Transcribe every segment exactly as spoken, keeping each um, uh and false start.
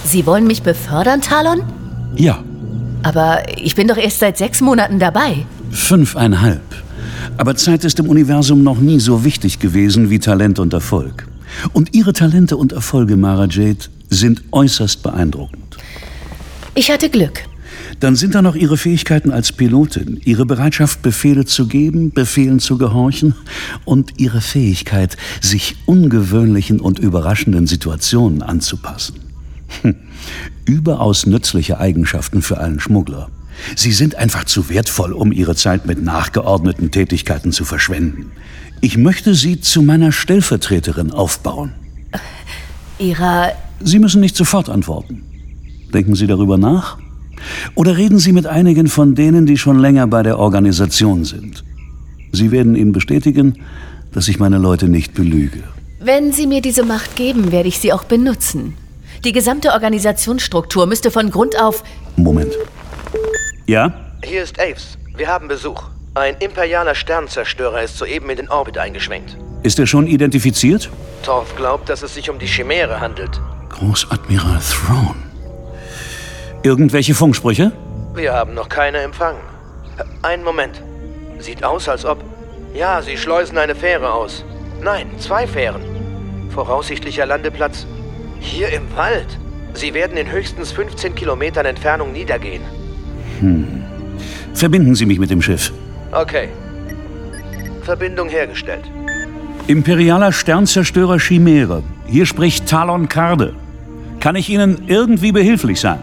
Sie wollen mich befördern, Talon? Ja. Aber ich bin doch erst seit sechs Monaten dabei. Fünfeinhalb. Aber Zeit ist im Universum noch nie so wichtig gewesen wie Talent und Erfolg. Und Ihre Talente und Erfolge, Mara Jade, sind äußerst beeindruckend. Ich hatte Glück. Dann sind da noch Ihre Fähigkeiten als Pilotin, Ihre Bereitschaft, Befehle zu geben, Befehlen zu gehorchen und Ihre Fähigkeit, sich ungewöhnlichen und überraschenden Situationen anzupassen. Hm. Überaus nützliche Eigenschaften für einen Schmuggler. Sie sind einfach zu wertvoll, um Ihre Zeit mit nachgeordneten Tätigkeiten zu verschwenden. Ich möchte Sie zu meiner Stellvertreterin aufbauen. Ihrer... Sie müssen nicht sofort antworten. Denken Sie darüber nach? Oder reden Sie mit einigen von denen, die schon länger bei der Organisation sind. Sie werden Ihnen bestätigen, dass ich meine Leute nicht belüge. Wenn Sie mir diese Macht geben, werde ich sie auch benutzen. Die gesamte Organisationsstruktur müsste von Grund auf... Moment. Ja? Hier ist Aves. Wir haben Besuch. Ein imperialer Sternzerstörer ist soeben in den Orbit eingeschwenkt. Ist er schon identifiziert? Torf glaubt, dass es sich um die Chimäre handelt. Großadmiral Thrawn. Irgendwelche Funksprüche? Wir haben noch keine empfangen. Einen Moment. Sieht aus, als ob... Ja, sie schleusen eine Fähre aus. Nein, zwei Fähren. Voraussichtlicher Landeplatz hier im Wald. Sie werden in höchstens fünfzehn Kilometern Entfernung niedergehen. Hm. Verbinden Sie mich mit dem Schiff. Okay. Verbindung hergestellt. Imperialer Sternzerstörer Chimäre. Hier spricht Talon Karrde. Kann ich Ihnen irgendwie behilflich sein?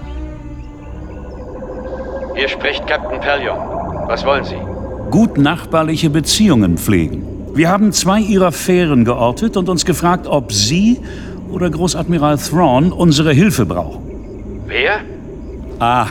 Hier spricht Captain Pellaeon. Was wollen Sie? Gut nachbarliche Beziehungen pflegen. Wir haben zwei Ihrer Fähren geortet und uns gefragt, ob Sie oder Großadmiral Thrawn unsere Hilfe brauchen. Wer? Ah,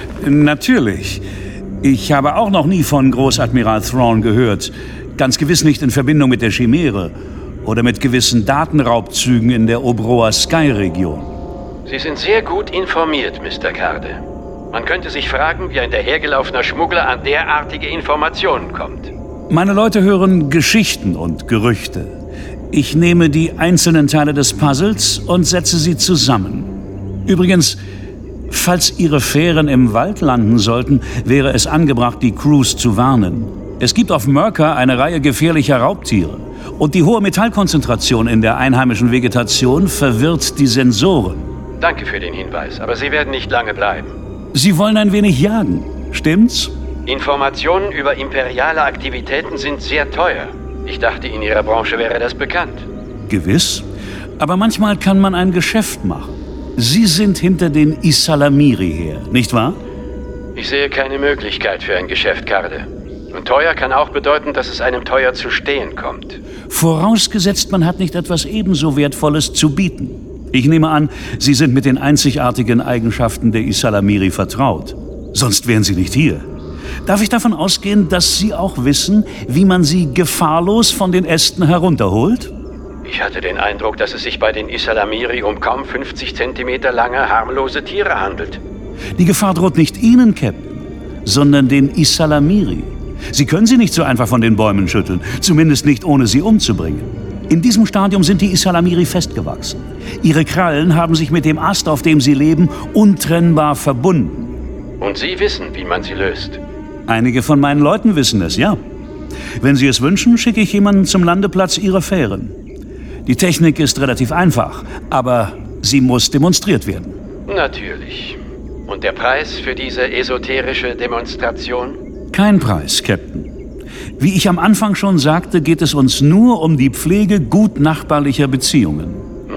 natürlich. Ich habe auch noch nie von Großadmiral Thrawn gehört. Ganz gewiss nicht in Verbindung mit der Chimäre oder mit gewissen Datenraubzügen in der Obroa Sky-Region. Sie sind sehr gut informiert, Mister Karrde. Man könnte sich fragen, wie ein dahergelaufener Schmuggler an derartige Informationen kommt. Meine Leute hören Geschichten und Gerüchte. Ich nehme die einzelnen Teile des Puzzles und setze sie zusammen. Übrigens, falls Ihre Fähren im Wald landen sollten, wäre es angebracht, die Crews zu warnen. Es gibt auf Myrka eine Reihe gefährlicher Raubtiere. Und die hohe Metallkonzentration in der einheimischen Vegetation verwirrt die Sensoren. Danke für den Hinweis, aber Sie werden nicht lange bleiben. Sie wollen ein wenig jagen, stimmt's? Informationen über imperiale Aktivitäten sind sehr teuer. Ich dachte, in Ihrer Branche wäre das bekannt. Gewiss. Aber manchmal kann man ein Geschäft machen. Sie sind hinter den Ysalamiri her, nicht wahr? Ich sehe keine Möglichkeit für ein Geschäft, Karrde. Und teuer kann auch bedeuten, dass es einem teuer zu stehen kommt. Vorausgesetzt, man hat nicht etwas ebenso Wertvolles zu bieten. Ich nehme an, Sie sind mit den einzigartigen Eigenschaften der Ysalamiri vertraut. Sonst wären Sie nicht hier. Darf ich davon ausgehen, dass Sie auch wissen, wie man sie gefahrlos von den Ästen herunterholt? Ich hatte den Eindruck, dass es sich bei den Ysalamiri um kaum fünfzig Zentimeter lange, harmlose Tiere handelt. Die Gefahr droht nicht Ihnen, Captain, sondern den Ysalamiri. Sie können sie nicht so einfach von den Bäumen schütteln, zumindest nicht ohne sie umzubringen. In diesem Stadium sind die Ysalamiri festgewachsen. Ihre Krallen haben sich mit dem Ast, auf dem sie leben, untrennbar verbunden. Und Sie wissen, wie man sie löst? Einige von meinen Leuten wissen es, ja. Wenn Sie es wünschen, schicke ich jemanden zum Landeplatz Ihrer Fähren. Die Technik ist relativ einfach, aber sie muss demonstriert werden. Natürlich. Und der Preis für diese esoterische Demonstration? Kein Preis, Captain. Wie ich am Anfang schon sagte, geht es uns nur um die Pflege gut nachbarlicher Beziehungen.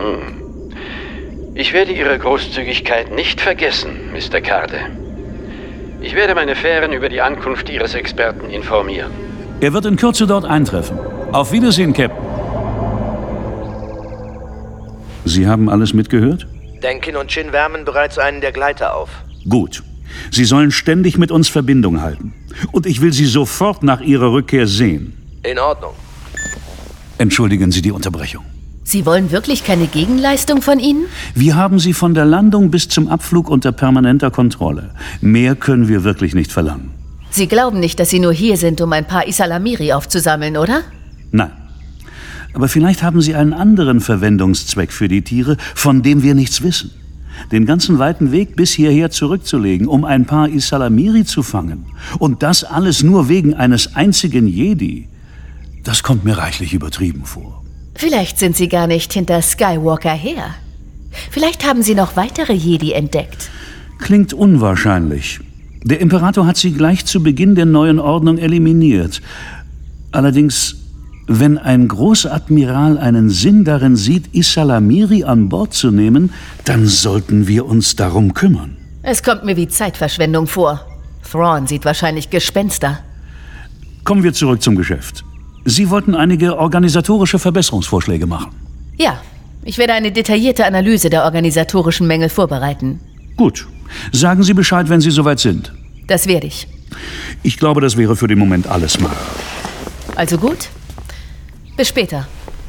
Hm. Ich werde Ihre Großzügigkeit nicht vergessen, Mister Karrde. Ich werde meine Fähren über die Ankunft Ihres Experten informieren. Er wird in Kürze dort eintreffen. Auf Wiedersehen, Captain. Sie haben alles mitgehört? Denkin und Chin wärmen bereits einen der Gleiter auf. Gut. Sie sollen ständig mit uns Verbindung halten. Und ich will Sie sofort nach Ihrer Rückkehr sehen. In Ordnung. Entschuldigen Sie die Unterbrechung. Sie wollen wirklich keine Gegenleistung von Ihnen? Wir haben Sie von der Landung bis zum Abflug unter permanenter Kontrolle. Mehr können wir wirklich nicht verlangen. Sie glauben nicht, dass Sie nur hier sind, um ein paar Ysalamiri aufzusammeln, oder? Nein. Aber vielleicht haben Sie einen anderen Verwendungszweck für die Tiere, von dem wir nichts wissen. Den ganzen weiten Weg bis hierher zurückzulegen, um ein paar Ysalamiri zu fangen. Und das alles nur wegen eines einzigen Jedi. Das kommt mir reichlich übertrieben vor. Vielleicht sind Sie gar nicht hinter Skywalker her. Vielleicht haben Sie noch weitere Jedi entdeckt. Klingt unwahrscheinlich. Der Imperator hat sie gleich zu Beginn der neuen Ordnung eliminiert. Allerdings, wenn ein Großadmiral einen Sinn darin sieht, Ysalamiri an Bord zu nehmen, dann sollten wir uns darum kümmern. Es kommt mir wie Zeitverschwendung vor. Thrawn sieht wahrscheinlich Gespenster. Kommen wir zurück zum Geschäft. Sie wollten einige organisatorische Verbesserungsvorschläge machen. Ja, ich werde eine detaillierte Analyse der organisatorischen Mängel vorbereiten. Gut. Sagen Sie Bescheid, wenn Sie soweit sind. Das werde ich. Ich glaube, das wäre für den Moment alles, Mara. Also gut. Bis später.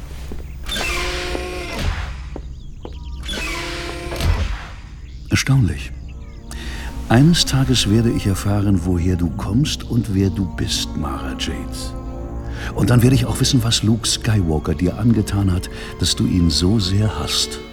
Erstaunlich. Eines Tages werde ich erfahren, woher du kommst und wer du bist, Mara Jade. Und dann werde ich auch wissen, was Luke Skywalker dir angetan hat, dass du ihn so sehr hasst.